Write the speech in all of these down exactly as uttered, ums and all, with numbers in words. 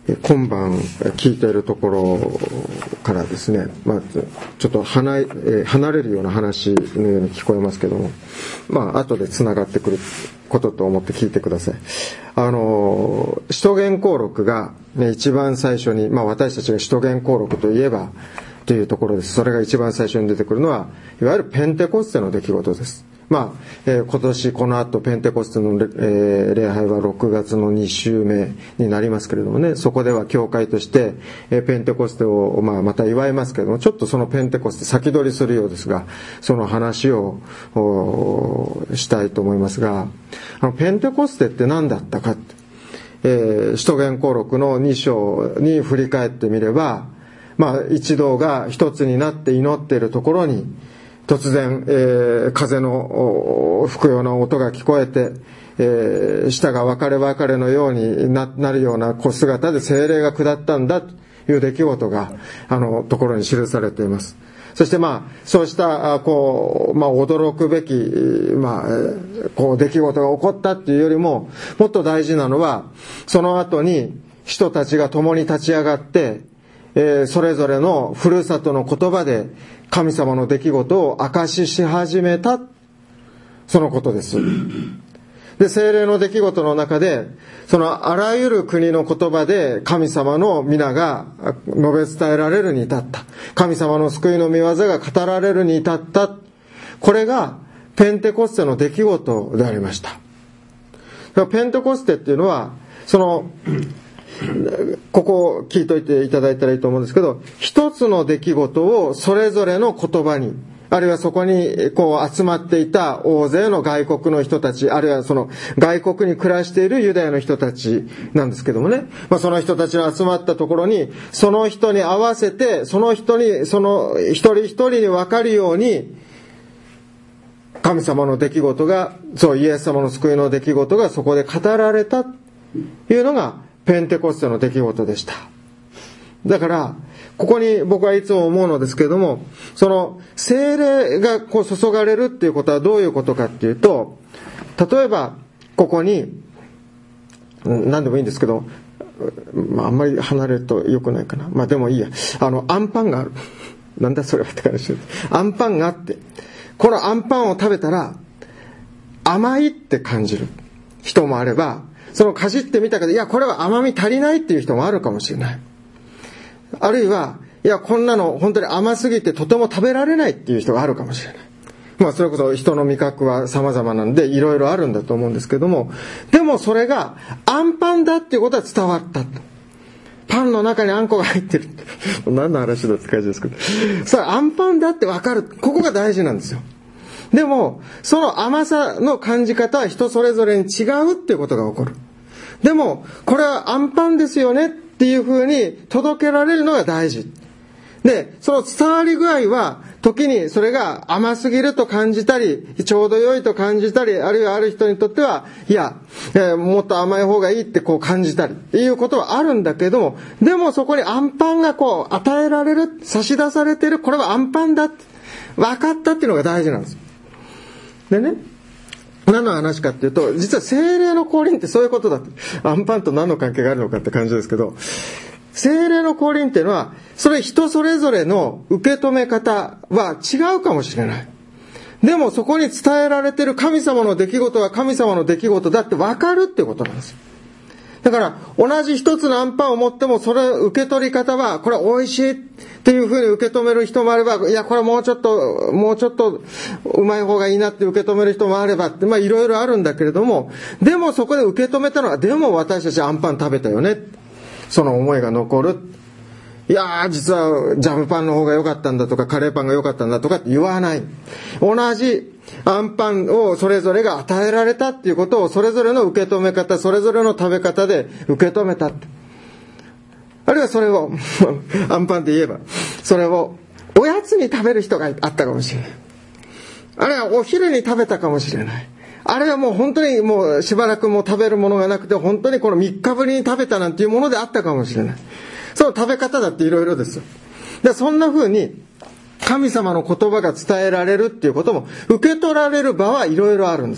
今晩聞いているところからですね、まあ、ちょっと離れ、離れるような話のように聞こえますけども、まあ後でつながってくることと思って聞いてください。あの使徒言行録が、ね、一番最初に、まあ、私たちが使徒言行録といえばというところです。それが一番最初に出てくるのは、いわゆるペンテコステの出来事です。まあ、えー、今年この後ペンテコステの、えー、礼拝はろくがつのに週目になりますけれどもね、そこでは教会として、えー、ペンテコステを、まあ、また祝いますけれども、ちょっとそのペンテコステ先取りするようですが、その話をしたいと思いますが、あのペンテコステって何だったかって、えー、使徒言行録のに章に振り返ってみれば、まあ、一同が一つになって祈っているところに突然、えー、風の吹くような音が聞こえて、えー、舌が分かれ分かれのように な, なるような小姿で聖霊が下ったんだという出来事があのところに記されています。そしてまあそうしたこう、まあ、驚くべき、まあ、こう出来事が起こったっていうよりも、もっと大事なのはその後に人たちが共に立ち上がって、えー、それぞれのふるさとの言葉で神様の出来事を証しし始めた、そのことです。で、聖霊の出来事の中で、そのあらゆる国の言葉で神様の皆が述べ伝えられるに至った。神様の救いの御業が語られるに至った。これがペンテコステの出来事でありました。ペンテコステっていうのは、その、ここを聞いといていただいたらいいと思うんですけど、一つの出来事をそれぞれの言葉に、あるいはそこにこう集まっていた大勢の外国の人たち、あるいはその外国に暮らしているユダヤの人たちなんですけどもね、まあ、その人たちの集まったところに、その人に合わせて、その人に、その一人一人に分かるように、神様の出来事が、そう、イエス様の救いの出来事がそこで語られたというのがペンテコステの出来事でした。だからここに僕はいつも思うのですけれども、その聖霊がこう注がれるっていうことはどういうことかっていうと、例えばここに何でもいいんですけど、まあ、あんまり離れると良くないかな。まあでもいいや。あのアンパンがある。なんだそれはって感じです。アンパンがあって、このアンパンを食べたら甘いって感じる人もあれば、そのかじってみたけど、いやこれは甘み足りないっていう人もあるかもしれない。あるいは、いやこんなの本当に甘すぎてとても食べられないっていう人があるかもしれない。まあそれこそ人の味覚は様々なんでいろいろあるんだと思うんですけども、でもそれがアンパンだっていうことは伝わった。パンの中にあんこが入ってる。何の話だって感じですけど。それアンパンだってわかる。ここが大事なんですよ。でも、その甘さの感じ方は人それぞれに違うっていうことが起こる。でも、これはアンパンですよねっていう風に届けられるのが大事。で、その伝わり具合は、時にそれが甘すぎると感じたり、ちょうど良いと感じたり、あるいはある人にとっては、いや、えー、もっと甘い方がいいってこう感じたり、いうことはあるんだけども、でもそこにアンパンがこう与えられる、差し出されている、これはアンパンだって、分かったっていうのが大事なんです。でね、何の話かっていうと、実は聖霊の降臨ってそういうことだって。アンパンと何の関係があるのかって感じですけど、聖霊の降臨っていうのは、それ人それぞれの受け止め方は違うかもしれない。でもそこに伝えられている神様の出来事は神様の出来事だって分かるってことなんです。だから同じ一つのアンパンを持っても、それ受け取り方はこれは美味しいっていうふうに受け止める人もあれば、いやこれもうちょっともうちょっとうまい方がいいなって受け止める人もあればって、まあいろいろあるんだけれども、でもそこで受け止めたのは、でも私たちアンパン食べたよね、その思いが残る。いやー実はジャムパンの方が良かったんだとか、カレーパンが良かったんだとかって言わない。同じアンパンをそれぞれが与えられたっていうことを、それぞれの受け止め方、それぞれの食べ方で受け止めた。あるいはそれをアンパンで言えば、それをおやつに食べる人があったかもしれない。あるいはお昼に食べたかもしれない。あるいはもう本当にもうしばらくもう食べるものがなくて、本当にこのみっかぶりに食べたなんていうものであったかもしれない。その食べ方だっていろいろですよ。で、そんな風に神様の言葉が伝えられるっていうことも、受け取られる場はいろいろあるんです。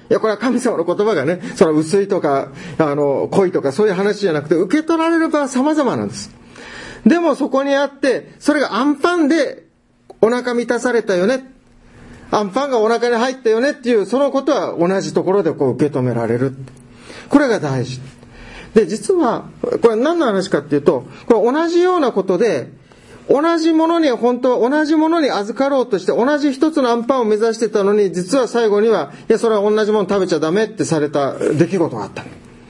いや、これは神様の言葉がね、その薄いとか、あの、濃いとかそういう話じゃなくて、受け取られる場は様々なんです。でもそこにあって、それがアンパンでお腹満たされたよね。アンパンがお腹に入ったよねっていう、そのことは同じところでこう受け止められる。これが大事。で、実は、これ何の話かっていうと、これ同じようなことで、同じものに、本当は同じものに預かろうとして、同じ一つのアンパンを目指してたのに、実は最後には、いや、それは同じもの食べちゃダメってされた出来事があった。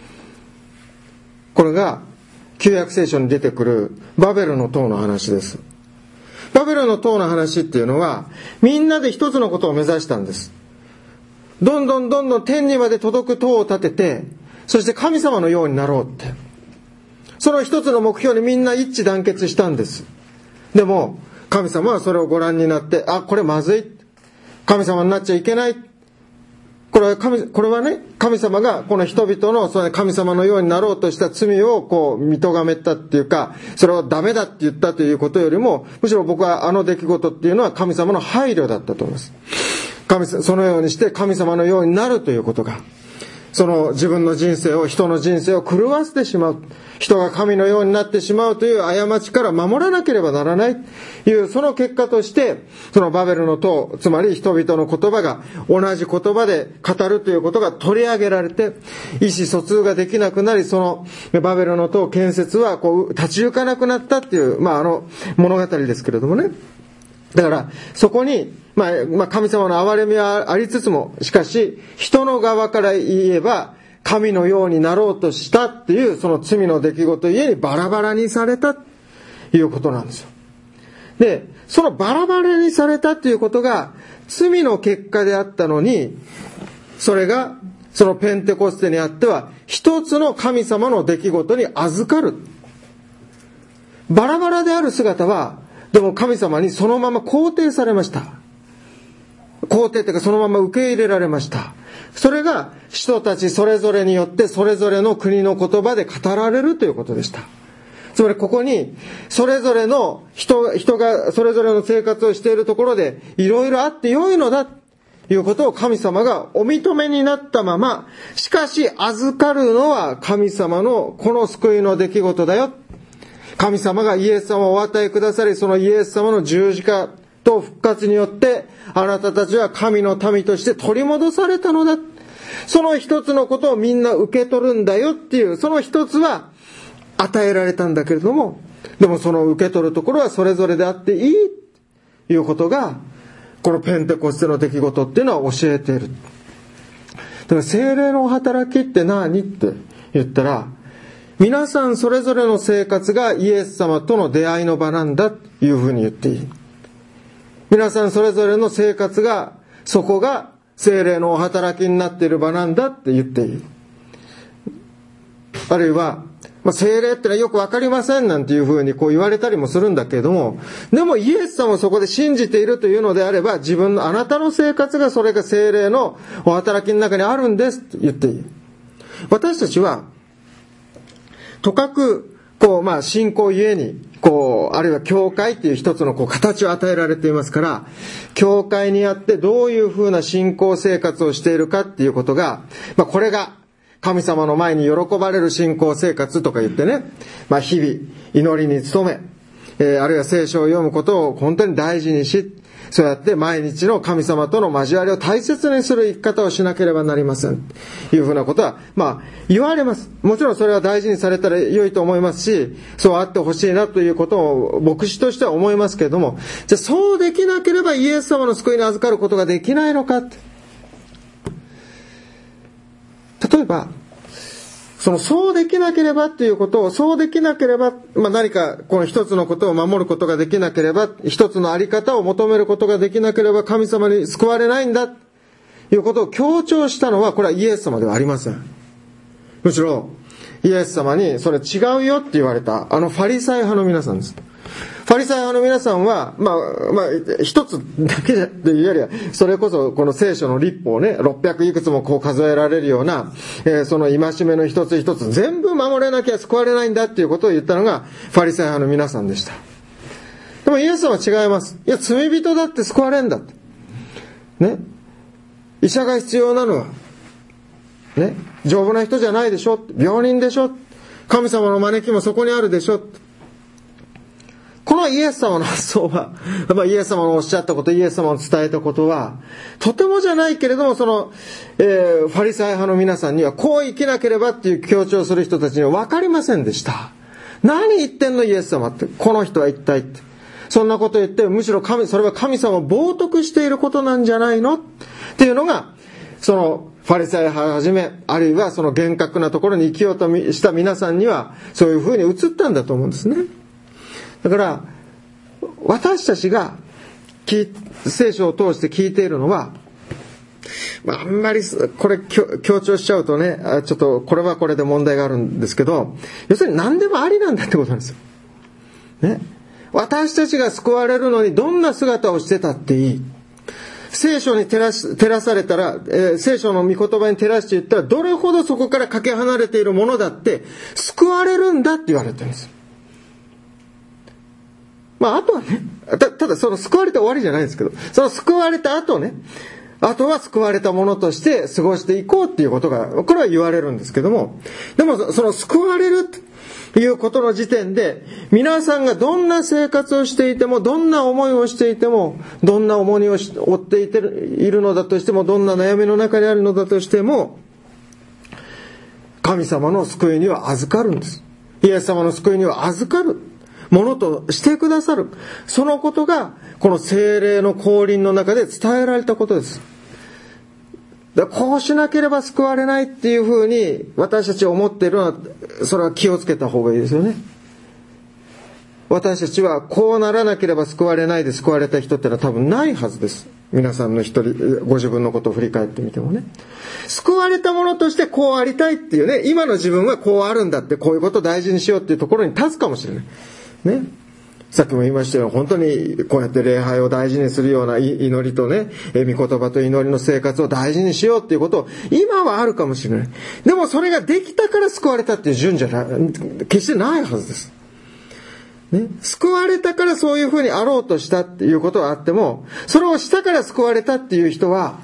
これが、旧約聖書に出てくるバベルの塔の話です。バベルの塔の話っていうのは、みんなで一つのことを目指したんです。どんどんどんどん天にまで届く塔を建てて、そして神様のようになろうって。その一つの目標にみんな一致団結したんです。でも、神様はそれをご覧になって、あ、これまずい。神様になっちゃいけない。これは神、これはね、神様がこの人々のその神様のようになろうとした罪をこう認めたっていうか、それをダメだって言ったということよりも、むしろ僕はあの出来事っていうのは神様の配慮だったと思います。神、そのようにして神様のようになるということが、その自分の人生を、人の人生を狂わせてしまう。人が神のようになってしまうという過ちから守らなければならないという、その結果として、そのバベルの塔、つまり人々の言葉が同じ言葉で語るということが取り上げられて、意思疎通ができなくなり、そのバベルの塔建設はこう立ち行かなくなったっていう、まああの物語ですけれどもね。だから、そこに、まあ、まあ、神様の憐れみはありつつも、しかし、人の側から言えば、神のようになろうとしたっていう、その罪の出来事ゆえにバラバラにされたということなんですよ。で、そのバラバラにされたということが、罪の結果であったのに、それが、そのペンテコステにあっては、一つの神様の出来事に預かる。バラバラである姿は、でも神様にそのまま肯定されました。肯定というかそのまま受け入れられました。それが人たちそれぞれによってそれぞれの国の言葉で語られるということでした。つまりここにそれぞれの人、人がそれぞれの生活をしているところでいろいろあって良いのだということを神様がお認めになったまま、しかし預かるのは神様のこの救いの出来事だよ。神様がイエス様をお与えくださり、そのイエス様の十字架と復活によって、あなたたちは神の民として取り戻されたのだ。その一つのことをみんな受け取るんだよっていう、その一つは与えられたんだけれども、でもその受け取るところはそれぞれであっていいということが、このペンテコステの出来事っていうのは教えている。だから聖霊の働きって何って言ったら、皆さんそれぞれの生活がイエス様との出会いの場なんだというふうに言っていい。皆さんそれぞれの生活が、そこが聖霊のお働きになっている場なんだって言っていい。あるいは、まあ、聖霊ってのはよくわかりませんなんていうふうにこう言われたりもするんだけれども、でもイエス様をそこで信じているというのであれば、自分のあなたの生活がそれが聖霊のお働きの中にあるんですって言っていい。私たちは、とかく、こう、まあ、信仰ゆえに、こう、あるいは教会っていう一つのこう形を与えられていますから、教会にあってどういうふうな信仰生活をしているかっていうことが、まあ、これが神様の前に喜ばれる信仰生活とか言ってね、まあ、日々祈りに努め、えー、あるいは聖書を読むことを本当に大事にし、そうやって毎日の神様との交わりを大切にする生き方をしなければなりません。というふうなことは、まあ、言われます。もちろんそれは大事にされたら良いと思いますし、そうあってほしいなということを牧師としては思いますけれども、じゃあそうできなければイエス様の救いに預かることができないのかって。例えば、そのそうできなければっていうことを、そうできなければ、まあ、何かこの一つのことを守ることができなければ、一つのあり方を求めることができなければ神様に救われないんだということを強調したのは、これはイエス様ではありません。むしろイエス様にそれ違うよって言われたあのファリサイ派の皆さんです。ファリサイ派の皆さんは、まあ、まあ、一つだけというよりは、それこそこの聖書の律法をね、ろっぴゃくいくつもこう数えられるような、えー、その戒めの一つ一つ全部守れなきゃ救われないんだっていうことを言ったのが、ファリサイ派の皆さんでした。でもイエス様は違います。いや、罪人だって救われんだって。ね。医者が必要なのは、 ね、丈夫な人じゃないでしょ、病人でしょ、神様の招きもそこにあるでしょ。このイエス様の発想は、まあ、イエス様のおっしゃったこと、イエス様の伝えたことは、とてもじゃないけれども、その、えー、ファリサイ派の皆さんには、こう生きなければっていう強調する人たちには分かりませんでした。何言ってんのイエス様って、この人は一体って。そんなこと言って、むしろ神、それは神様を冒涜していることなんじゃないのっていうのが、その、ファリサイ派をはじめ、あるいはその厳格なところに生きようとした皆さんには、そういうふうに映ったんだと思うんですね。だから、私たちが聖書を通して聞いているのは、まあ、あんまりこれ強調しちゃうとね、ちょっとこれはこれで問題があるんですけど、要するに何でもありなんだってことなんですよ。ね。私たちが救われるのにどんな姿をしてたっていい。聖書に照らし、照らされたら、えー、聖書の御言葉に照らして言ったら、どれほどそこからかけ離れているものだって救われるんだって言われてるんです。まあ、あとはね、た、ただその救われて終わりじゃないんですけど、その救われた後ね、あとは救われたものとして過ごしていこうっていうことが、これは言われるんですけども、でもその救われるということの時点で、皆さんがどんな生活をしていても、どんな思いをしていても、どんな重荷を負っていているのだとしても、どんな悩みの中にあるのだとしても、神様の救いには預かるんです。イエス様の救いには預かるものとしてくださる。そのことが、この聖霊の降臨の中で伝えられたことです。だからこうしなければ救われないっていうふうに私たちは思っているのは、それは気をつけた方がいいですよね。私たちはこうならなければ救われないで救われた人ってのは多分ないはずです。皆さんの一人、ご自分のことを振り返ってみてもね。救われたものとしてこうありたいっていうね、今の自分はこうあるんだって、こういうことを大事にしようっていうところに立つかもしれない。ね。さっきも言いましたように、本当にこうやって礼拝を大事にするような祈りとね、御言葉と祈りの生活を大事にしようっていうことを今はあるかもしれない。でもそれができたから救われたっていう順じゃな決してないはずです。ね、救われたからそういうふうにあろうとしたっていうことはあっても、それをしたから救われたっていう人は、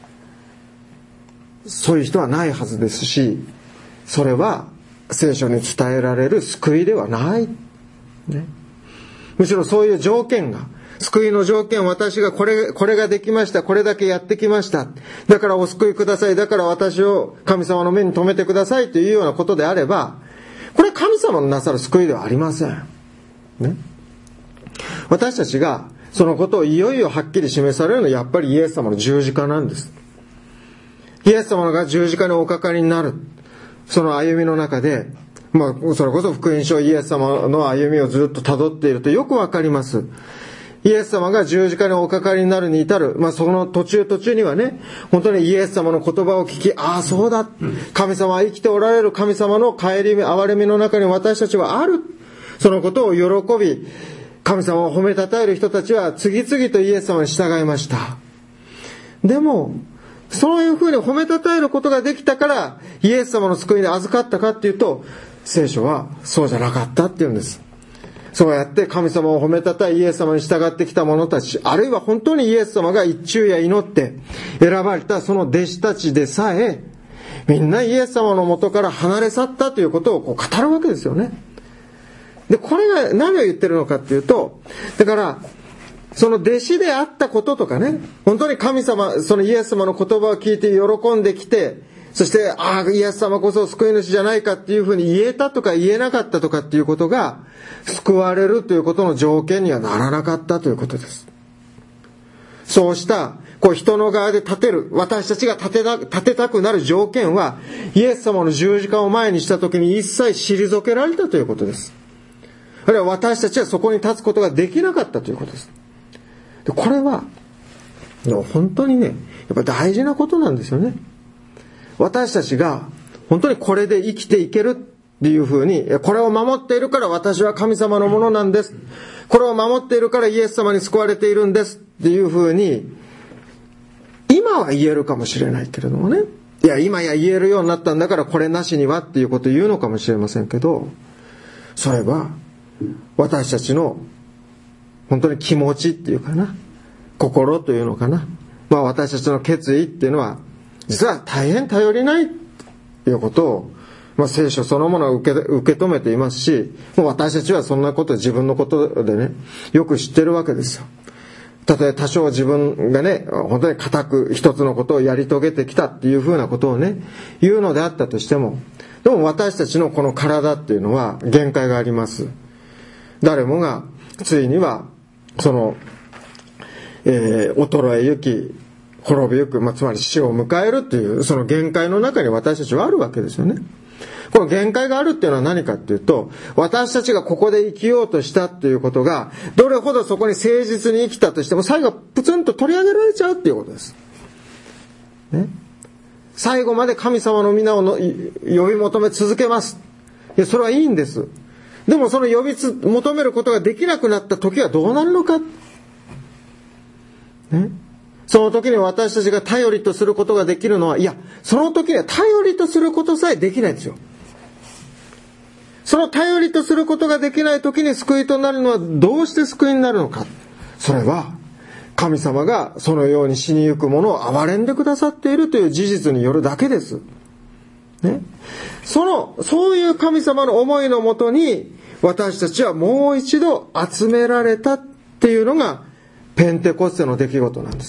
そういう人はないはずですし、それは聖書に伝えられる救いではない。ね、むしろそういう条件が、救いの条件、私がこれ、これができました、これだけやってきました。だからお救いください、だから私を神様の目に留めてくださいというようなことであれば、これは神様のなさる救いではありません。ね、私たちがそのことをいよいよはっきり示されるのはやっぱりイエス様の十字架なんです。イエス様が十字架におかかりになる、その歩みの中で、まあ、それこそ福音書イエス様の歩みをずっと辿っているとよくわかります。イエス様が十字架におかかりになるに至る、まあ、その途中途中にはね、本当にイエス様の言葉を聞き、ああそうだ、神様は生きておられる、神様の顧み憐れみの中に私たちはある、そのことを喜び、神様を褒めたたえる人たちは次々とイエス様に従いました。でもそういうふうに褒めたたえることができたからイエス様の救いに預かったかっていうと、聖書はそうじゃなかったっていうんです。そうやって神様を褒めたたえイエス様に従ってきた者たち、あるいは本当にイエス様が一昼夜祈って選ばれたその弟子たちでさえ、みんなイエス様の元から離れ去ったということをこう語るわけですよね。で、これが何を言ってるのかっていうと、だから、その弟子であったこととかね、本当に神様、そのイエス様の言葉を聞いて喜んできて、そして、ああ、イエス様こそ救い主じゃないかっていうふうに言えたとか言えなかったとかっていうことが、救われるということの条件にはならなかったということです。そうした、こう人の側で立てる、私たちが立てた、立てたくなる条件は、イエス様の十字架を前にしたときに一切退けられたということです。あるいは私たちはそこに立つことができなかったということです。でこれは本当にね、やっぱ大事なことなんですよね。私たちが本当にこれで生きていけるっていうふうに、これを守っているから私は神様のものなんです、これを守っているからイエス様に救われているんですっていうふうに今は言えるかもしれないけれどもね、いや今や言えるようになったんだからこれなしにはっていうことを言うのかもしれませんけど、それは私たちの本当に気持ちっていうかな、心というのかな、まあ私たちの決意っていうのは実は大変頼りないいうことを、まあ、聖書そのものを受け、受け止めていますし、もう私たちはそんなこと自分のことでね、よく知ってるわけですよ。たとえ多少自分がね、本当に固く一つのことをやり遂げてきたっていうふうなことをね、言うのであったとしても、でも私たちのこの体っていうのは限界があります。誰もがついにはその、えー、衰えゆき滅びゆく、まあ、つまり死を迎えるっていうその限界の中に私たちはあるわけですよね。この限界があるっていうのは何かっていうと、私たちがここで生きようとしたっていうことがどれほどそこに誠実に生きたとしても最後プツンと取り上げられちゃうっていうことです、ね、最後まで神様の皆をの呼び求め続けます。いや、それはいいんです。でもその呼びつ求めることができなくなった時はどうなるのか、ね、その時に私たちが頼りとすることができるのは、いや、その時には頼りとすることさえできないんですよ。その頼りとすることができない時に救いとなるのはどうして救いになるのか。それは神様がそのように死にゆく者を憐れんでくださっているという事実によるだけです、ね、そのそういう神様の思いのもとに私たちはもう一度集められたっていうのがペンテコステの出来事なんです。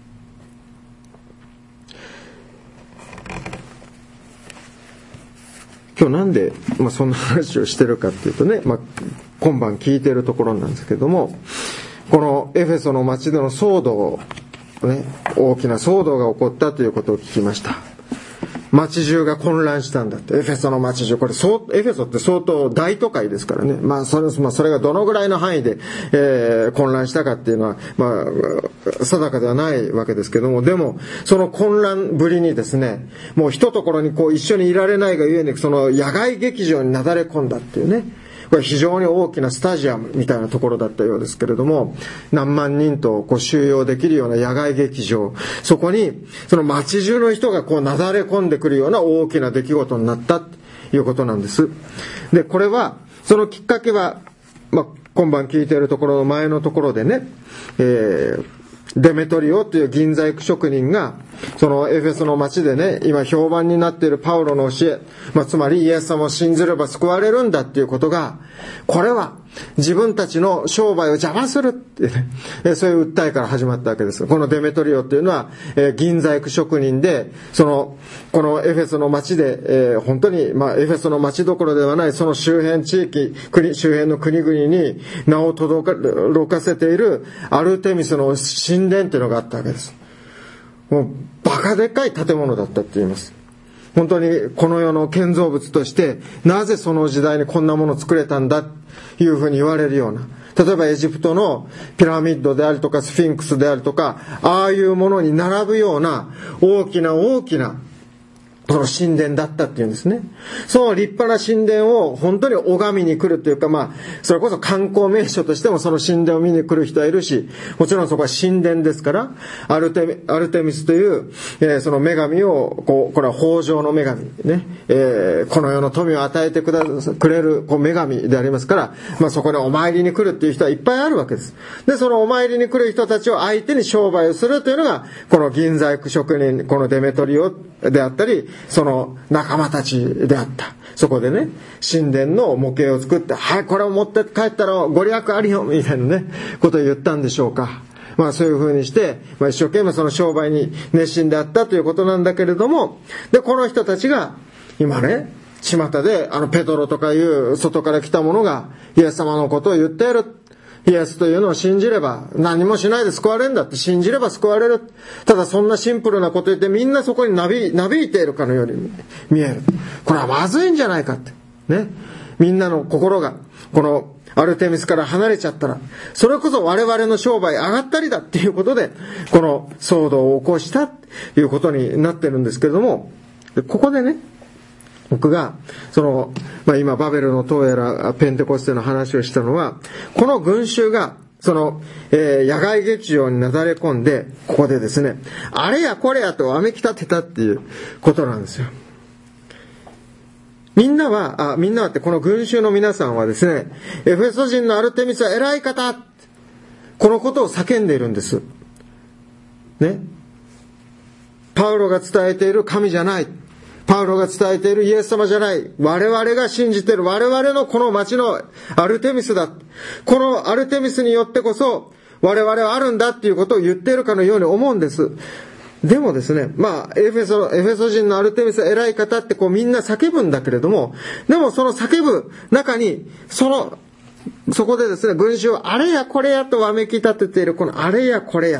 今日なんで、まあ、そんな話をしてるかっていうとね、まあ、今晩聞いてるところなんですけども、このエフェソの町での騒動、ね、大きな騒動が起こったということを聞きました。町中が混乱したんだって。エフェソの町中、これエフェソって相当大都会ですからね。まあそれ、まあ、それがどのぐらいの範囲で、えー、混乱したかっていうのは、まあ定かではないわけですけども、でもその混乱ぶりにですね、もう一ところにこう一緒にいられないがゆえに、その野外劇場になだれ込んだっていうね。これ非常に大きなスタジアムみたいなところだったようですけれども、何万人とこう収容できるような野外劇場、そこにその街中の人がこうなだれ込んでくるような大きな出来事になったということなんです。で、これはそのきっかけは、まあ、今晩聞いているところの前のところでね、えーデメトリオという銀細工職人がそのエフェソの町でね、今評判になっているパウロの教え、まあ、つまりイエス様を信じれば救われるんだっていうことが、これは自分たちの商売を邪魔するっていうね、そういう訴えから始まったわけです。このデメトリオっていうのは、えー、銀細工職人で、そのこのエフェソの町で、えー、本当にまあエフェソの町どころではないその周辺地域、国周辺の国々に名を轟かせているアルテミスの神殿っていうのがあったわけです。もうバカでっかい建物だったって言います。本当にこの世の建造物としてなぜその時代にこんなものを作れたんだというふうに言われるような、例えばエジプトのピラミッドであるとかスフィンクスであるとか、ああいうものに並ぶような大きな大きなその神殿だったっていうんですね。その立派な神殿を本当に拝みに来るというか、まあそれこそ観光名所としてもその神殿を見に来る人はいるし、もちろんそこは神殿ですから、アルテミ、アルテミスという、えー、その女神をこう、これは豊穣の女神ね、えー、この世の富を与えてくだくれるこう女神でありますから、まあそこでお参りに来るっていう人はいっぱいあるわけです。で、そのお参りに来る人たちを相手に商売をするというのがこの銀細工職人、このデメトリオであったり、その仲間たちであった。そこでね、神殿の模型を作って、はい、これを持って帰ったらご利益ありよみたいなね、ことを言ったんでしょうか。まあそういうふうにして、まあ、一生懸命その商売に熱心であったということなんだけれども、で、この人たちが今ね、巷であのペトロとかいう外から来た者がイエス様のことを言っている。イエスというのを信じれば何もしないで救われるんだって、信じれば救われる。ただそんなシンプルなこと言ってみんなそこになび、なびいているかのように見える。これはまずいんじゃないかってね。みんなの心がこのアルテミスから離れちゃったら、それこそ我々の商売上がったりだっていうことでこの騒動を起こしたということになってるんですけれども、ここでね、僕がその、まあ、今バベルの塔やらペンテコステの話をしたのは、この群衆がその、えー、野外劇場になだれ込んで、ここでですね、あれやこれやとわめき立てたっていうことなんですよ。みんなは、あ、みんなはってこの群衆の皆さんはですね、エフェソ人のアルテミスは偉い方、このことを叫んでいるんです。ね。パウロが伝えている神じゃない。 パウロが伝えているイエス様じゃない。我々が信じている我々のこの町のアルテミスだ。このアルテミスによってこそ我々はあるんだっていうことを言っているかのように思うんです。でもですね、まあ、エフェソ、エフェソ人のアルテミスは偉い方ってこうみんな叫ぶんだけれども、でもその叫ぶ中に、その、そこでですね、群衆をあれやこれやとわめき立てている、このあれやこれやって。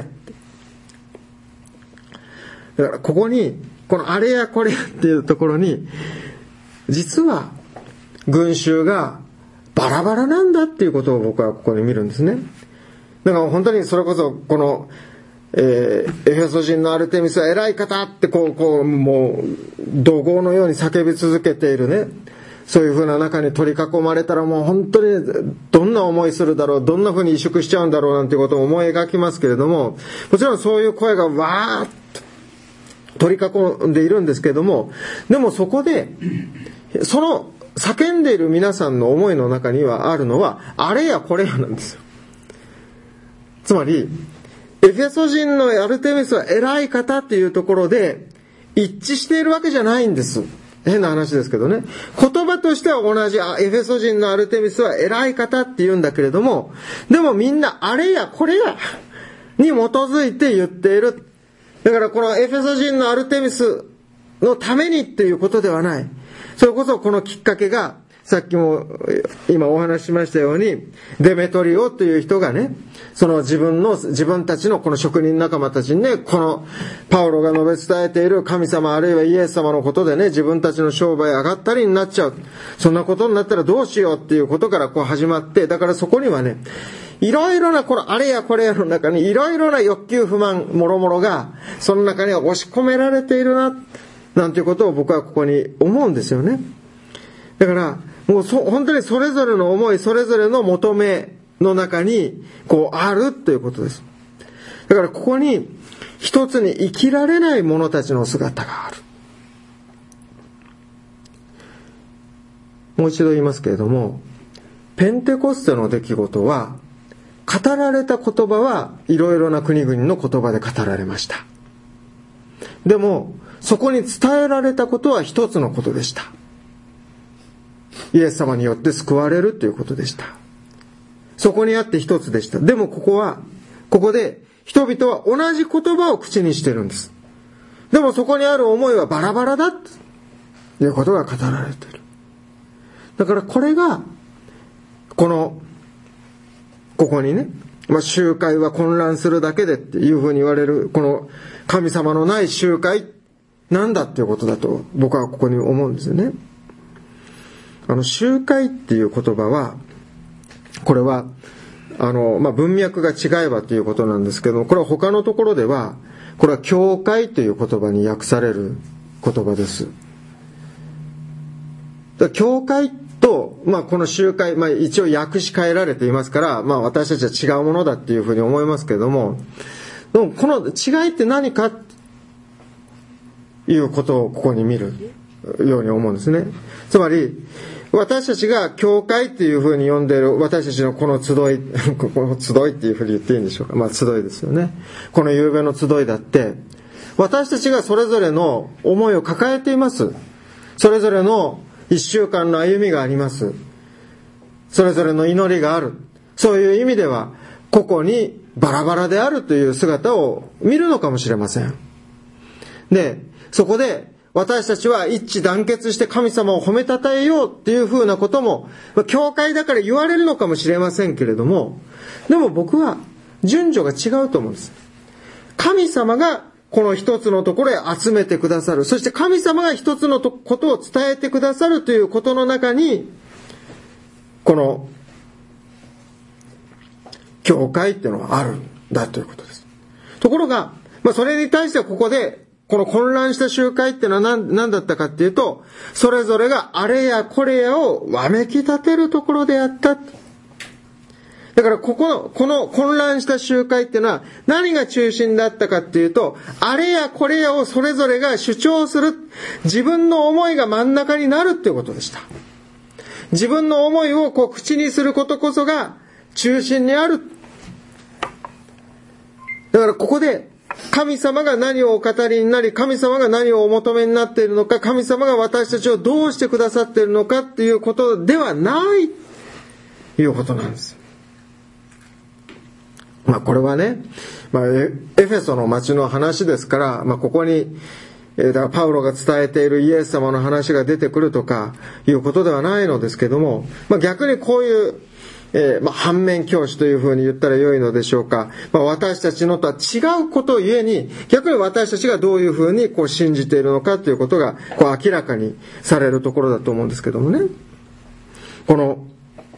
だからここに、このあれやこれやっていうところに、実は群衆がバラバラなんだっていうことを僕はここに見るんですね。だから本当にそれこそこの、えー、エフェソ人のアルテミスは偉い方ってこう、こう、もう、怒号のように叫び続けているね。そういう風な中に取り囲まれたらもう本当にどんな思いするだろう、どんな風に萎縮しちゃうんだろうなんていうことを思い描きますけれども、もちろんそういう声がわーっと取り囲んでいるんですけれども、でもそこで、その叫んでいる皆さんの思いの中にはあるのは、あれやこれやなんですよ。つまり、エフェソ人のアルテミスは偉い方っていうところで一致しているわけじゃないんです。変な話ですけどね。言葉としては同じ、エフェソ人のアルテミスは偉い方って言うんだけれども、でもみんなあれやこれやに基づいて言っている。だからこのエフェソ人のアルテミスのためにっていうことではない。それこそこのきっかけが、さっきも今お話ししましたように、デメトリオという人がね、その自分の、自分たちのこの職人仲間たちにね、このパウロが述べ伝えている神様あるいはイエス様のことでね、自分たちの商売上がったりになっちゃう。そんなことになったらどうしようっていうことからこう始まって、だからそこにはね、いろいろなこのあれやこれやの中にいろいろな欲求不満もろもろがその中には押し込められているな、なんていうことを僕はここに思うんですよね。だからもうそ本当にそれぞれの思い、それぞれの求めの中にこうあるということです。だからここに一つに生きられない者たちの姿がある。もう一度言いますけれども、ペンテコステの出来事は、語られた言葉はいろいろな国々の言葉で語られました。でもそこに伝えられたことは一つのことでした。イエス様によって救われるということでした。そこにあって一つでした。でもここは、ここで人々は同じ言葉を口にしているんです。でもそこにある思いはバラバラだということが語られている。だからこれが、この、ここにね、まあ、集会は混乱するだけでっていうふうに言われる、この神様のない集会なんだっていうことだと僕はここに思うんですよね。あの集会っていう言葉は、これはあの、まあ、文脈が違えばということなんですけども、これは他のところではこれは教会という言葉に訳される言葉です。だ教会と、まあ、この集会、まあ、一応訳し変えられていますから、まあ、私たちは違うものだっていうふうに思いますけれども、でもこの違いって何かということをここに見るように思うんですね。つまり私たちが教会っていうふうに呼んでいる私たちのこの集いこの集いっていうふうに言っていいんでしょうか。まあ集いですよね。この夕べの集いだって私たちがそれぞれの思いを抱えています。それぞれの一週間の歩みがあります。それぞれの祈りがある。そういう意味では個々にバラバラであるという姿を見るのかもしれません。で、そこで私たちは一致団結して神様を褒めたたえようっていうふうなことも、教会だから言われるのかもしれませんけれども、でも僕は順序が違うと思うんです。神様がこの一つのところへ集めてくださる。そして神様が一つのことを伝えてくださるということの中に、この教会っていうのはあるんだということです。ところが、まあ、それに対してはここでこの混乱した集会っていうのは 何, 何だったかっていうと、それぞれがあれやこれやをわめき立てるところであった。だからここの、この混乱した集会っていうのは何が中心だったかっていうと、あれやこれやをそれぞれが主張する。自分の思いが真ん中になるっていうことでした。自分の思いをこう口にすることこそが中心にある。だからここで神様が何をお語りになり、神様が何をお求めになっているのか、神様が私たちをどうしてくださっているのかっていうことではないということなんです。まあこれはね、まあ、エフェソの町の話ですから、まあここにだからパウロが伝えているイエス様の話が出てくるとかいうことではないのですけども、まあ、逆にこういう、えーまあ、反面教師というふうに言ったらよいのでしょうか、まあ、私たちのとは違うことをゆえに、逆に私たちがどういうふうにこう信じているのかということがこう明らかにされるところだと思うんですけどもね。この、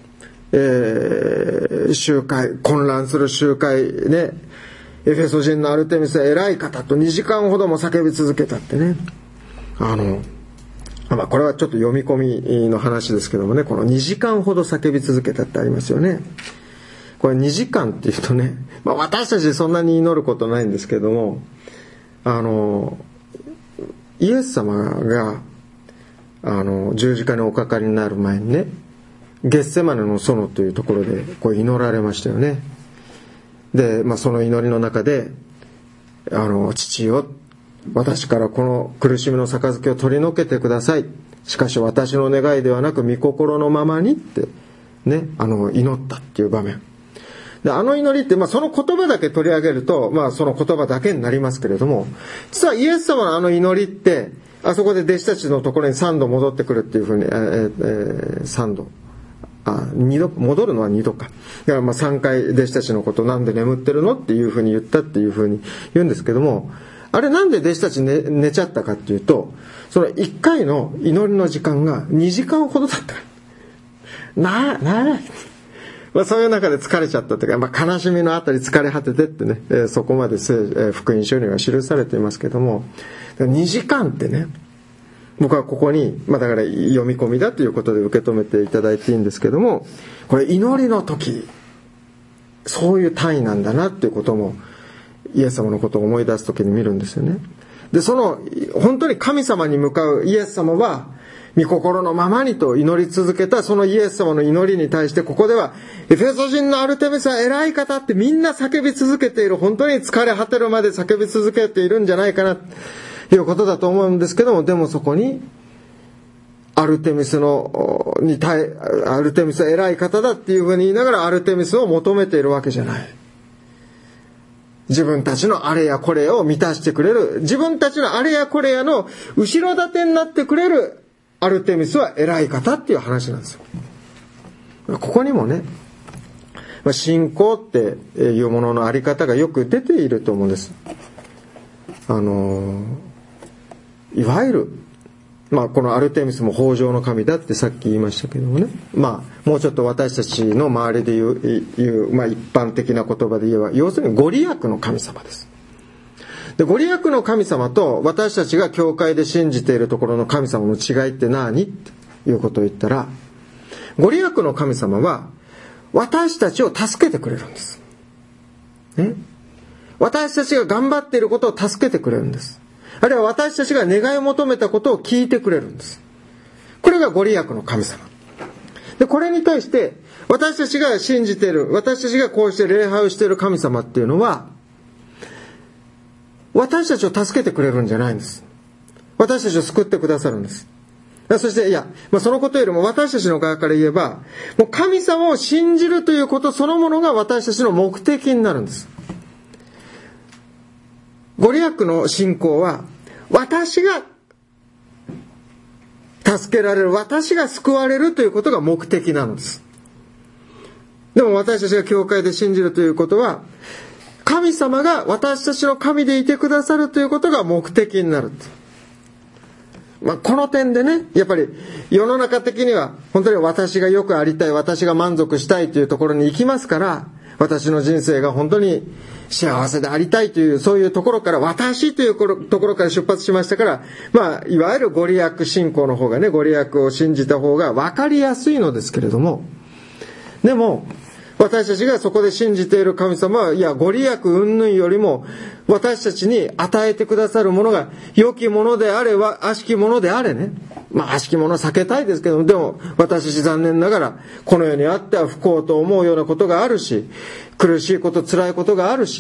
えー、集会、混乱する集会ね、エフェソ人のアルテミスは偉い方とにじかんほども叫び続けたってね。あの、まあこれはちょっと読み込みの話ですけどもね、このにじかんほど叫び続けたってありますよね。これにじかんっていうとね、まあ私たちそんなに祈ることないんですけども、あの、イエス様が、あの、十字架におかかりになる前にね、ゲッセマネの園というところでこう祈られましたよね。で、まあ、その祈りの中で、あの、父よ、私からこの苦しみの杯を取り除けてください。しかし私の願いではなく、御心のままにって、ね、あの、祈ったっていう場面。で、あの祈りって、まあ、その言葉だけ取り上げると、まあ、その言葉だけになりますけれども、実はイエス様のあの祈りって、あそこで弟子たちのところに三度戻ってくるっていうふうに、えーえー、三度。あ、二度、戻るのは二度か。だからまあ三回弟子たちのことなんで眠ってるのっていうふうに言ったっていうふうに言うんですけども、あれなんで弟子たち 寝, 寝ちゃったかっていうと、その一回の祈りの時間が二時間ほどだった。な、な、まあそういう中で疲れちゃったというか、まあ悲しみのあたり疲れ果ててってね、えー、そこまで、えー、福音書には記されていますけども、二時間ってね、僕はここに、まあだから読み込みだということで受け止めていただいていいんですけども、これ祈りの時、そういう単位なんだなっていうことも、イエス様のことを思い出す時に見るんですよね。で、その、本当に神様に向かうイエス様は、御心のままにと祈り続けたそのイエス様の祈りに対して、ここでは、エフェソ人のアルテミスは偉い方ってみんな叫び続けている、本当に疲れ果てるまで叫び続けているんじゃないかな。いうことだと思うんですけども、でもそこにアルテミスのに対アルテミスは偉い方だっていうふうに言いながらアルテミスを求めているわけじゃない。自分たちのあれやこれやを満たしてくれる、自分たちのあれやこれやの後ろ盾になってくれるアルテミスは偉い方っていう話なんですよ。ここにもね、信仰っていうもののあり方がよく出ていると思うんです。あのいわゆる、まあこのアルテミスも豊穣の神だってさっき言いましたけどもね。まあもうちょっと私たちの周りで言う、言うまあ一般的な言葉で言えば、要するにご利益の神様です。で、ご利益の神様と私たちが教会で信じているところの神様の違いって何っていうことを言ったら、ご利益の神様は私たちを助けてくれるんです。ね。私たちが頑張っていることを助けてくれるんです。あるいは私たちが願い求めたことを聞いてくれるんです。これがご利益の神様。で、これに対して私たちが信じている、私たちがこうして礼拝をしている神様っていうのは、私たちを助けてくれるんじゃないんです。私たちを救ってくださるんです。そして、いや、まあ、そのことよりも私たちの側から言えば、もう神様を信じるということそのものが私たちの目的になるんです。ご利益の信仰は、私が助けられる、私が救われるということが目的なのです。でも私たちが教会で信じるということは、神様が私たちの神でいてくださるということが目的になる。まあ、この点でね、やっぱり世の中的には本当に私がよくありたい、私が満足したいというところに行きますから、私の人生が本当に幸せでありたいという、そういうところから、私というところから出発しましたから、まあ、いわゆるご利益信仰の方がね、ご利益を信じた方が分かりやすいのですけれども、でも、私たちがそこで信じている神様は、いや、ご利益云々よりも、私たちに与えてくださるものが、良きものであれば、悪しきものであれね。まあ、悪しきものは避けたいですけども、でも、私たち残念ながら、この世にあっては不幸と思うようなことがあるし、苦しいこと、辛いことがあるし、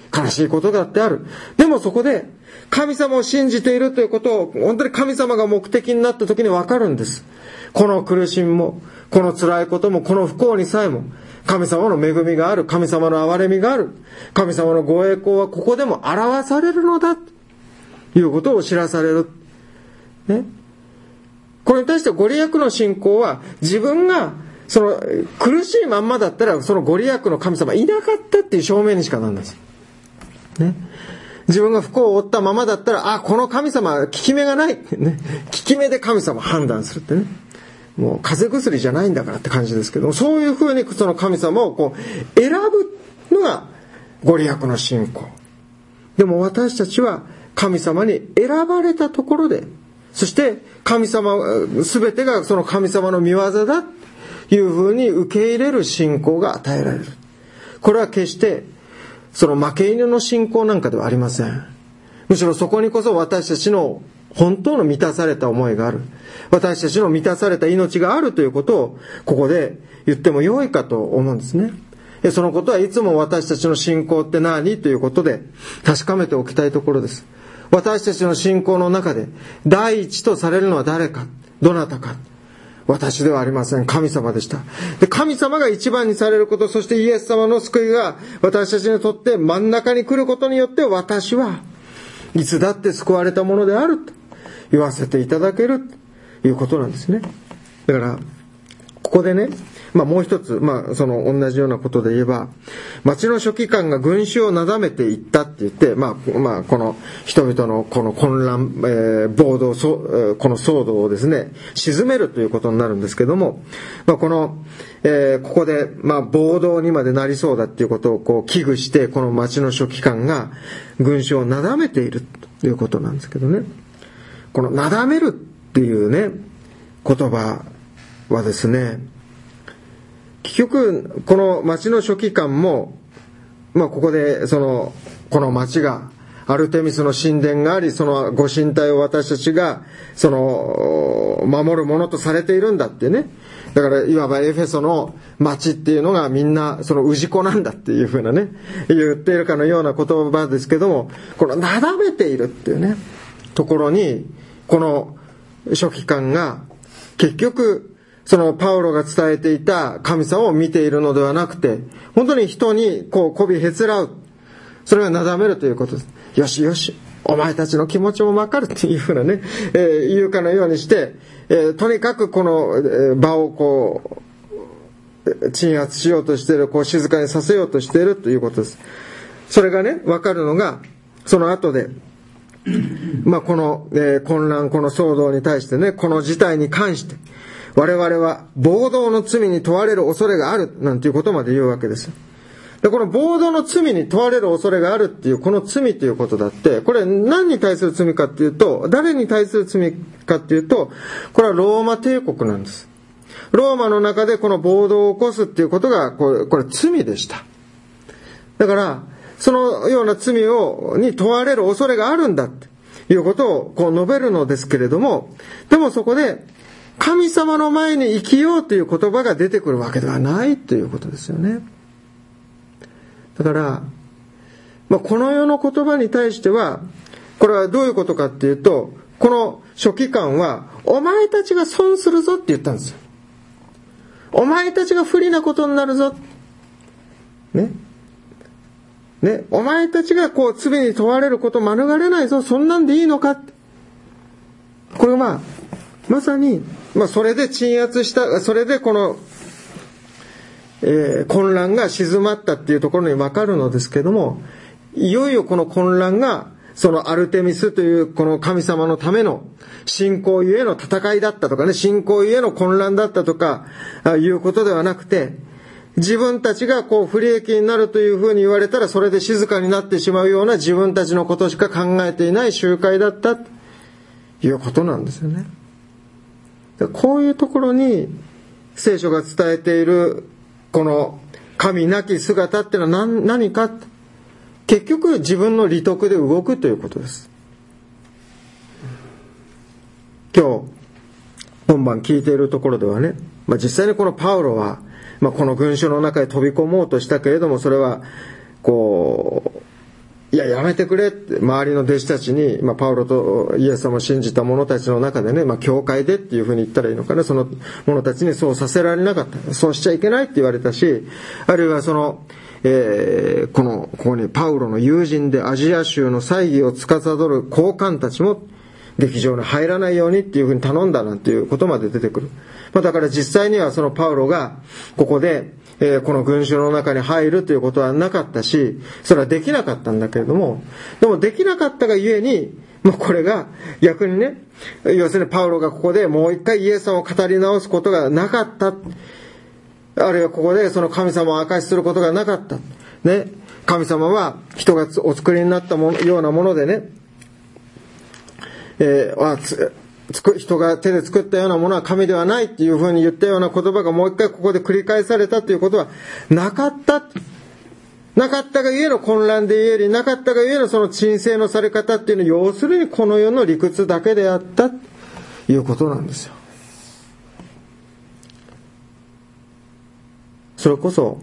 悲しいことだってある。でもそこで神様を信じているということを本当に神様が目的になった時に分かるんです。この苦しみも、この辛いことも、この不幸にさえも神様の恵みがある、神様の憐れみがある、神様のご栄光はここでも表されるのだということを知らされる、ね、これに対してご利益の信仰は、自分がその苦しいまんまだったらそのご利益の神様いなかったっていう証明にしかならないです、ね、自分が不幸を負ったままだったら、あ、この神様は効き目がない、ね、効き目で神様を判断するってね、もう風邪薬じゃないんだからって感じですけども、そういうふうにその神様をこう選ぶのがご利益の信仰。でも私たちは神様に選ばれたところで、そして神様全てがその神様の御業だというふうに受け入れる信仰が与えられる。これは決してその負け犬の信仰なんかではありません。むしろそこにこそ私たちの本当の満たされた思いがある、私たちの満たされた命があるということをここで言っても良いかと思うんですね。そのことはいつも私たちの信仰って何ということで確かめておきたいところです。私たちの信仰の中で第一とされるのは誰か、どなたか。私ではありません。神様でした。で、神様が一番にされること、そしてイエス様の救いが私たちにとって真ん中に来ることによって、私はいつだって救われたものであると言わせていただけるということなんですね。だからここでね、まあもう一つ、まあその同じようなことで言えば、町の書記官が群衆をなだめていったって言って、まあまあこの人々のこの混乱、えー、暴動、そこの騒動をですね、鎮めるということになるんですけども、まあこの、えー、ここでまあ暴動にまでなりそうだっていうことをこう危惧して、この町の書記官が群衆をなだめているということなんですけどね、このなだめるっていうね言葉はですね、結局この町の書記官も、まあここでそのこの町がアルテミスの神殿があり、そのご神体を私たちがその守るものとされているんだってね。だからいわばエフェソの町っていうのがみんなその氏子なんだっていうふうなね、言っているかのような言葉ですけども、このなだめているっていうねところに、この書記官が結局そのパウロが伝えていた神様を見ているのではなくて、本当に人にこう媚びへつらう、それがなだめるということです。よしよし、お前たちの気持ちもわかるっていうふうなね、えー、言うかのようにして、えー、とにかくこの、えー、場をこう鎮圧しようとしている、こう静かにさせようとしているということです。それがねわかるのがその後で、まあこの、えー、混乱、この騒動に対してね、この事態に関して我々は暴動の罪に問われる恐れがあるなんていうことまで言うわけです。で、この暴動の罪に問われる恐れがあるっていうこの罪ということだって、これ何に対する罪かっていうと、誰に対する罪かっていうと、これはローマ帝国なんです。ローマの中でこの暴動を起こすっていうことがこれ、これ罪でした。だからそのような罪をに問われる恐れがあるんだっていうことをこう述べるのですけれども、でもそこで神様の前に生きようという言葉が出てくるわけではないということですよね。だから、まあ、この世の言葉に対しては、これはどういうことかっていうと、この書記官はお前たちが損するぞって言ったんですよ。お前たちが不利なことになるぞ、ねね、お前たちがこう罪に問われること免れないぞ、そんなんでいいのか。これはまさに、まあ、それで鎮圧した、それでこの、えー、混乱が静まったっていうところに分かるのですけども、いよいよこの混乱がそのアルテミスというこの神様のための信仰ゆえの戦いだったとかね、信仰ゆえの混乱だったとかいうことではなくて、自分たちがこう不利益になるというふうに言われたらそれで静かになってしまうような自分たちのことしか考えていない集会だったということなんですよね。こういうところに聖書が伝えているこの神なき姿ってのは 何, 何か、結局自分の利得で動くということです。今日本番聞いているところではね、まあ、実際にこのパウロは、まあ、この群衆の中へ飛び込もうとしたけれども、それはこいや、やめてくれって、周りの弟子たちに、まあ、パウロとイエス様を信じた者たちの中でね、まあ、教会でっていうふうに言ったらいいのかな、その者たちにそうさせられなかった。そうしちゃいけないって言われたし、あるいはその、えー、この、ここにパウロの友人でアジア州の祭儀を司る高官たちも、劇場に入らないようにっていうふうに頼んだなんていうことまで出てくる。まあ、だから実際にはそのパウロが、ここで、えー、この群衆の中に入るということはなかったし、それはできなかったんだけれども、でもできなかったがゆえに、もうこれが逆にね、要するにパウロがここでもう一回イエス様を語り直すことがなかった。あるいはここでその神様を証しすることがなかった。ね。神様は人がお作りになったものようなものでね、えー、あつつく人が手で作ったようなものは神ではないっていうふうに言ったような言葉がもう一回ここで繰り返されたということはなかった。なかったがゆえの混乱で言えり、なかったがゆえのその鎮静のされ方っていうのは、要するにこの世の理屈だけであったということなんですよ。それこそ、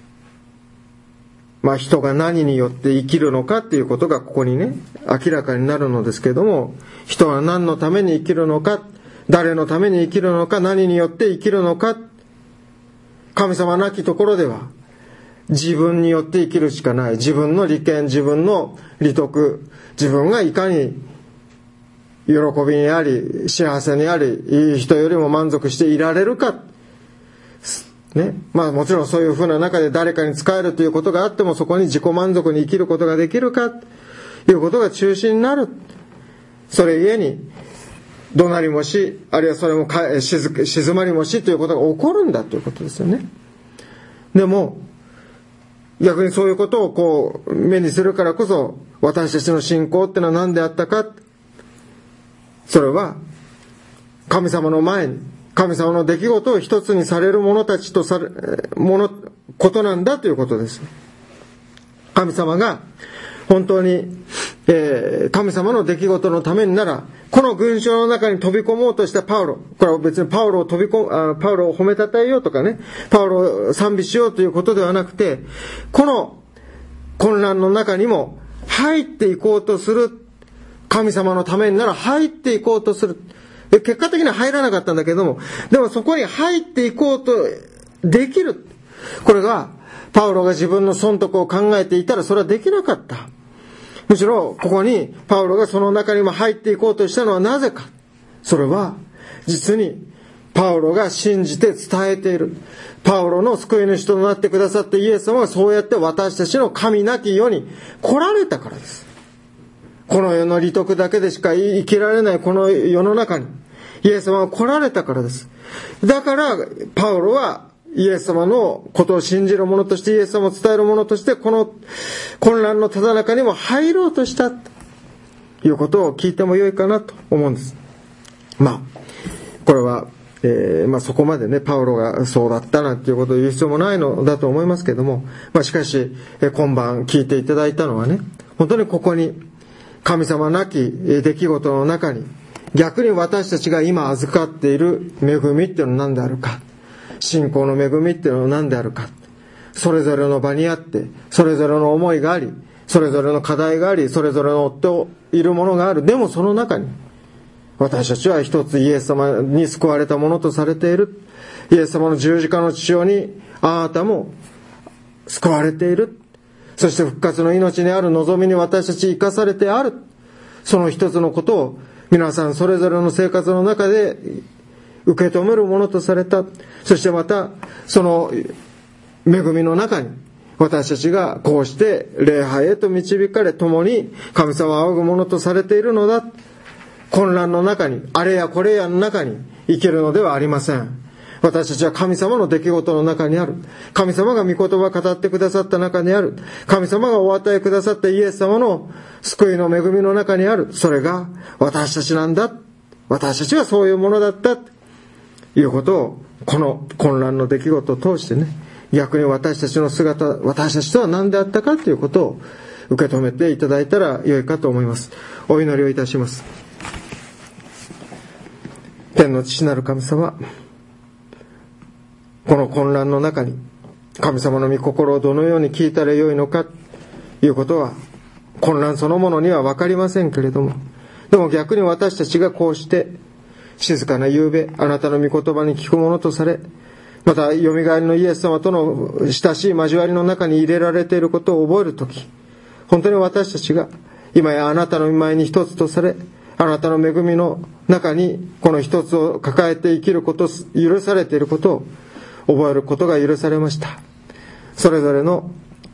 まあ人が何によって生きるのかっていうことがここにね、明らかになるのですけれども、人は何のために生きるのか、誰のために生きるのか、何によって生きるのか、神様なきところでは、自分によって生きるしかない。自分の利権、自分の利得、自分がいかに喜びにあり、幸せにあり、いい人よりも満足していられるか。ね。まあもちろんそういうふうな中で誰かに仕えるということがあっても、そこに自己満足に生きることができるか、ということが中心になる。それゆえに、怒鳴りもし、あるいはそれも静まりもしということが起こるんだということですよね。でも、逆にそういうことをこう目にするからこそ、私たちの信仰ってのは何であったか。それは神様の前に、神様の出来事を一つにされる者たちとされものことなんだということです。神様が本当に、えー、神様の出来事のためになら、この群衆の中に飛び込もうとしたパウロ、これは別にパウロを飛び込あパウロを褒めたたえようとかね、パウロを賛美しようということではなくて、この混乱の中にも入っていこうとする、神様のためになら入っていこうとする。結果的には入らなかったんだけども、でもそこに入っていこうとできる。これがパウロが自分の損得を考えていたらそれはできなかった。むしろここにパウロがその中にも入っていこうとしたのはなぜか。それは実にパウロが信じて伝えている。パウロの救い主となってくださったイエス様はそうやって私たちの神なき世に来られたからです。この世の利得だけでしか生きられないこの世の中にイエス様は来られたからです。だからパウロはイエス様のことを信じる者として、イエス様を伝える者として、この混乱のただ中にも入ろうとしたということを聞いてもよいかなと思うんです。まあこれは、えー、まあそこまでねパウロがそうだったなんていうことを言う必要もないのだと思いますけども、まあしかし今晩聞いていただいたのはね、本当にここに神様なき出来事の中に逆に私たちが今預かっている恵みっていうのは何であるか、信仰の恵みっていうのは何であるか、それぞれの場にあってそれぞれの思いがあり、それぞれの課題があり、それぞれの夫いるものがある。でもその中に私たちは一つイエス様に救われたものとされている。イエス様の十字架の血潮にあなたも救われている。そして復活の命にある望みに私たち生かされてある。その一つのことを皆さんそれぞれの生活の中で受け止めるものとされた。そしてまたその恵みの中に私たちがこうして礼拝へと導かれ、共に神様を仰ぐものとされているのだ。混乱の中に、あれやこれやの中に生きるのではありません。私たちは神様の出来事の中にある。神様が御言葉を語ってくださった中にある。神様がお与えくださったイエス様の救いの恵みの中にある。それが私たちなんだ。私たちはそういうものだったということを、この混乱の出来事を通してね、逆に私たちの姿、私たちとは何であったかということを受け止めていただいたら良いかと思います。お祈りをいたします。天の父なる神様、この混乱の中に神様の御心をどのように聞いたらよいのかということは混乱そのものには分かりませんけれども、でも逆に私たちがこうして静かな夕べ、あなたの御言葉に聞くものとされ、またよみがえりのイエス様との親しい交わりの中に入れられていることを覚えるとき、本当に私たちが今やあなたの御前に一つとされ、あなたの恵みの中にこの一つを抱えて生きること、許されていることを覚えることが許されました。それぞれの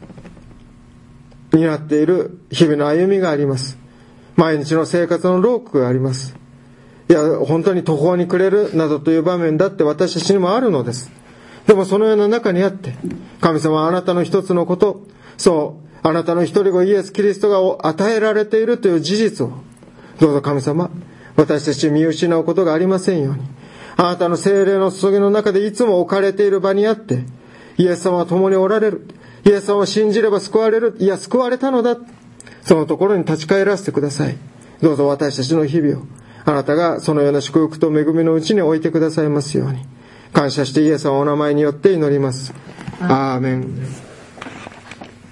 担っている日々の歩みがあります。毎日の生活の労苦があります。いや、本当に途方に暮れるなどという場面だって私たちにもあるのです。でもそのような中にあって、神様はあなたの一つのこと、そう、あなたの一人子イエス・キリストが与えられているという事実を、どうぞ神様、私たち見失うことがありませんように、あなたの聖霊の注ぎの中でいつも置かれている場にあって、イエス様は共におられる。イエス様を信じれば救われる。いや、救われたのだ。そのところに立ち返らせてください。どうぞ私たちの日々を、あなたがそのような祝福と恵みのうちに置いてくださいますように。感謝してイエス様のお名前によって祈ります。アーメン。